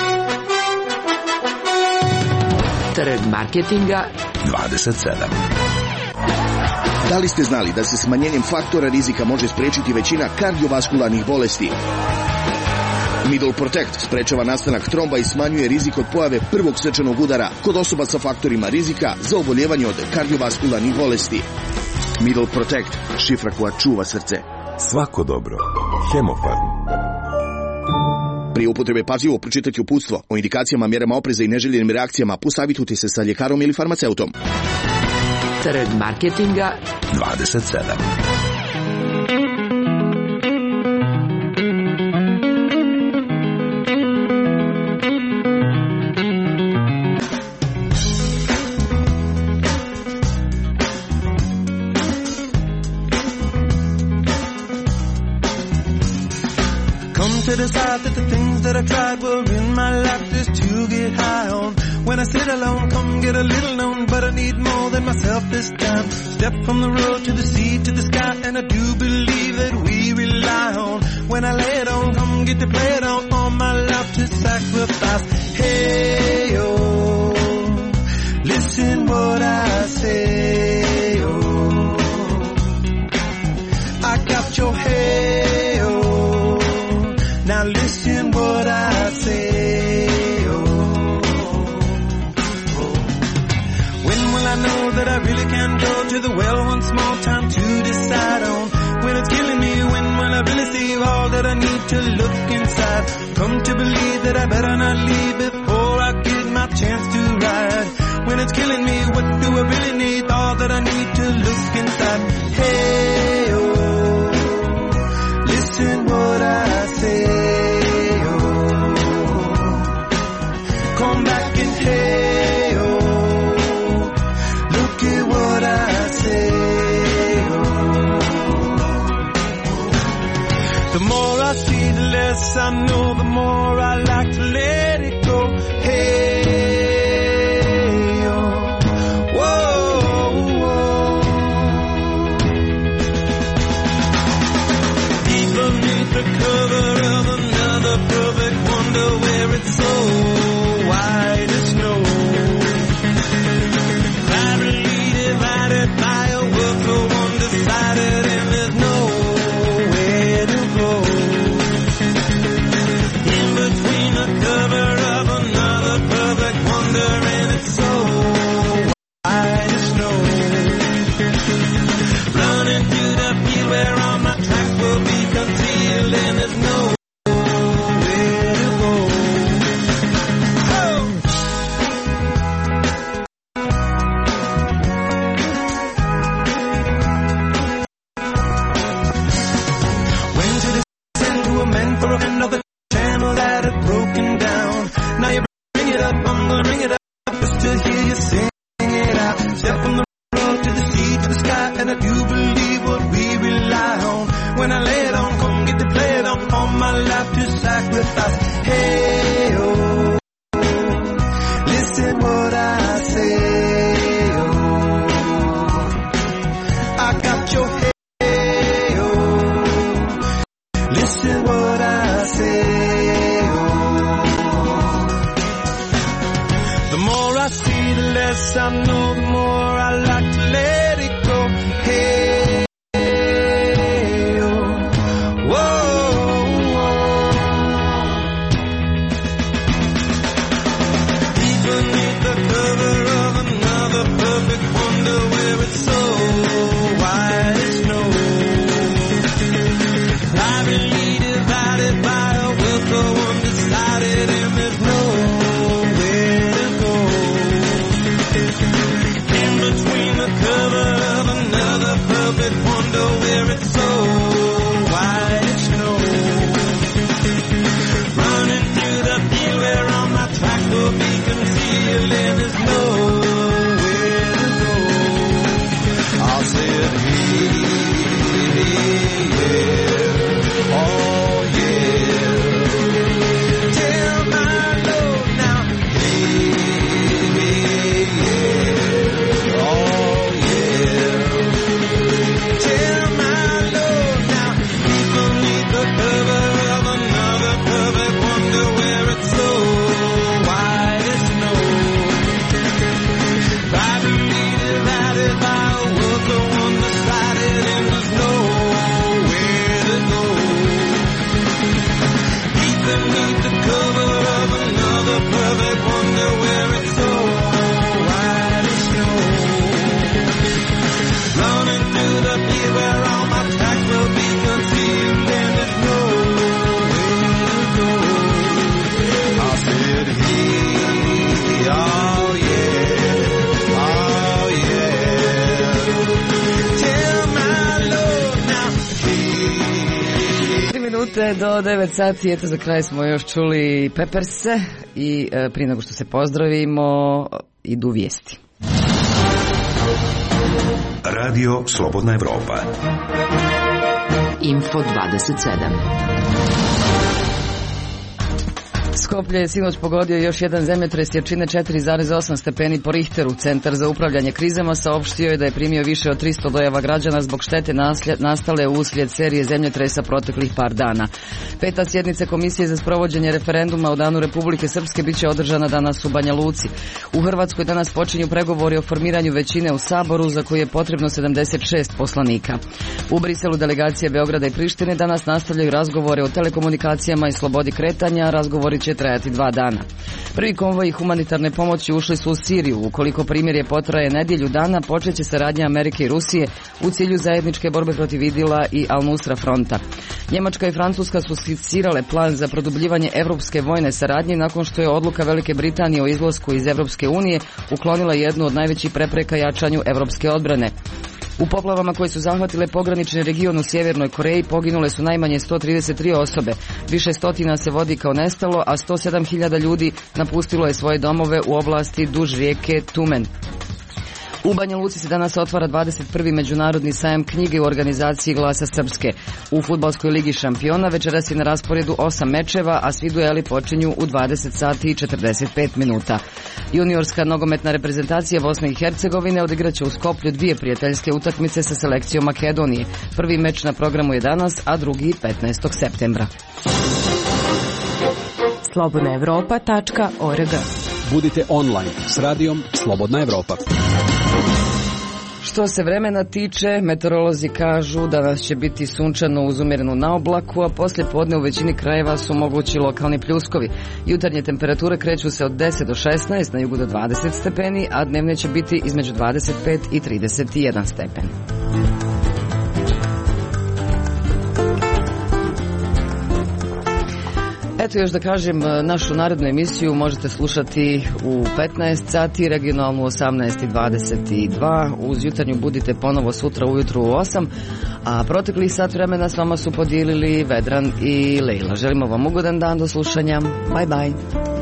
Trg marketinga 27. Da li ste znali da se smanjenjem faktora rizika može sprečiti većina kardiovaskularnih bolesti? Middle Protect sprečava nastanak tromba i smanjuje rizik od pojave prvog srčanog udara kod osoba sa faktorima rizika za oboljevanje od kardiovaskularnih bolesti. Middle Protect, šifra koja čuva srce. Svako dobro. Hemofarm. Prije upotrebe pažljivo pročitati uputstvo o indikacijama, mjerama opreza i neželjenim reakcijama, posavitujte se sa ljekarom ili farmaceutom. Trg marketinga 27. To decide that the things that I tried were in my life just to get high on. When I sit alone, come get a little known, but I need more than myself this time. Step from the road to the sea to the sky, and I do believe that we rely on. When I lay it on, come get to play it on, all my life to sacrifice. Hey, oh, listen what I say, oh, I got your hey, oh. Now listen what I say, oh, oh. When will I know that I really can go to the well one small time to decide on? When it's killing me, when will I really see all that I need to look inside? Come to believe that I better not leave before I get my chance to ride. When it's killing me, what do I really need? All that I need to look inside. Hey, oh, listen what I say. Come back and hey, oh, look at what I say, oh. The more I see, the less I know, the more I like to let it go. Hey, oh, whoa, whoa. Deep beneath the cover of another perfect wonder where it's so white as snow, privately divided by a world so undecided, and there's nowhere to go. In between the cover of another perfect wonder, and it's so white as snow. Running through the field where all my tracks will be concealed, and there's no when I lay it on, come get to play it on, all my life to sacrifice. wonder where it's so white snow. Privately divided by a will so undecided, and there's nowhere to go. In between the cover of another puppet, wonder where it's so white snow. Running through the field where all my tracks will be concealed, and there's nowhere to go. I said, hey, yeah, oh yeah. Tell my Lord now, hey, yeah, oh yeah. Tell my Lord now, he's beneath the cover of another cover, wonder where it's so white as snow. Privately divided by a world so one-sided, and there's nowhere to go. He's beneath the cover of another perfect wonder where it's so white as snow. Running through the field where all my tracks will be concealed, and there's nowhere to go. I said, hey, oh yeah, oh yeah. Tell my Lord now, hey. 3 minute do 9 sati, eto za kraj smo još čuli Pepperse i prije nego što se pozdravimo idu vijesti. Radio Slobodna Evropa. Info 27. Skoplje je sinoć pogodio još jedan zemljotres jačine 4,8 stepeni po Richteru. Centar za upravljanje krizama saopštio je da je primio više od 300 dojava građana zbog štete nastale uslijed serije zemljotresa proteklih par dana. 5. sjednica Komisije za sprovođenje referenduma o Danu Republike Srpske biće održana danas u Banja Luci. U Hrvatskoj danas počinju pregovori o formiranju većine u Saboru za koje je potrebno 76 poslanika. U Briselu delegacije Beograda i Prištine danas nastavljaju razgovore o telekomunikacijama i slobodi kretanja. Razgovori će trajati 2 dana. Prvi konvoji humanitarne pomoći ušli su u Siriju. Ukoliko primirje potraje nedjelju dana, počeće saradnja Amerike i Rusije u cilju zajedničke borbe protiv Idila i Al-Nusra fronta. Njemačka i Francuska su skicirale plan za produbljivanje evropske vojne saradnje nakon što je odluka Velike Britanije o izlasku iz Evropske unije uklonila jednu od najvećih prepreka jačanju evropske odbrane. U poplavama koje su zahvatile pogranični region u Sjevernoj Koreji poginule su najmanje 133 osobe. Više stotina se vodi kao nestalo, a 107.000 ljudi napustilo je svoje domove u oblasti duž rijeke Tumen. U Banja Luci se danas otvara 21. međunarodni sajam knjige u organizaciji Glasa Srpske. U fudbalskoj ligi šampiona večeras je na rasporedu 8 mečeva, a svi dueli počinju u 20 sati i 45 minuta. Juniorska nogometna reprezentacija Bosne i Hercegovine odigraće u Skoplju 2 prijateljske utakmice sa selekcijom Makedonije. Prvi meč na programu je danas, a drugi 15. septembra. slobodnaevropa.org. Budite online s radijom Slobodna Evropa. Što se vremena tiče, meteorolozi kažu da danas će biti sunčano uz umjerenu naoblaku, a poslije podne u većini krajeva su mogući lokalni pljuskovi. Jutarnje temperature kreću se od 10 do 16, na jugu do 20 stepeni, a dnevne će biti između 25 i 31 stepen. Eto još da kažem, našu narednu emisiju možete slušati u 15 sati, regionalnu 18:22, uz jutarnju budite ponovo sutra ujutru u 8, a proteklih sat vremena s vama su podijelili Vedran i Lejla. Želimo vam ugodan dan, do slušanja, bye bye.